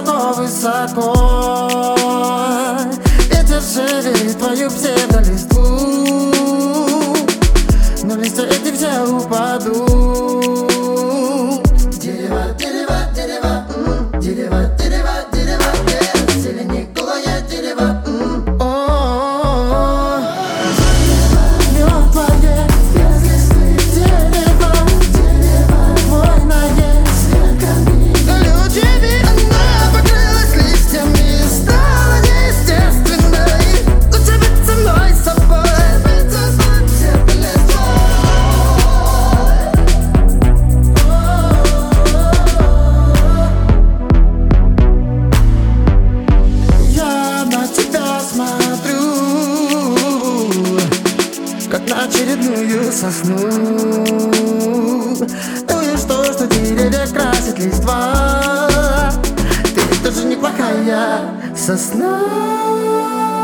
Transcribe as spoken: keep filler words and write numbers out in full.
высоко-высоко. Ветер шевелит твою псевдолиству, но листья эти все упадут. Дерево, дерево, дерево, м, дерево, дерево, дерево, дерево, зелени голое дерево, м. О, мертвое без листвы дерево, дерево хвойное с ветками колючими. Она покрылась листьями, стала неестественной. Лучше быть со мной собой. Как на очередную сосну. Ну и что, что деревья красит листва? Ты тоже неплохая сосна.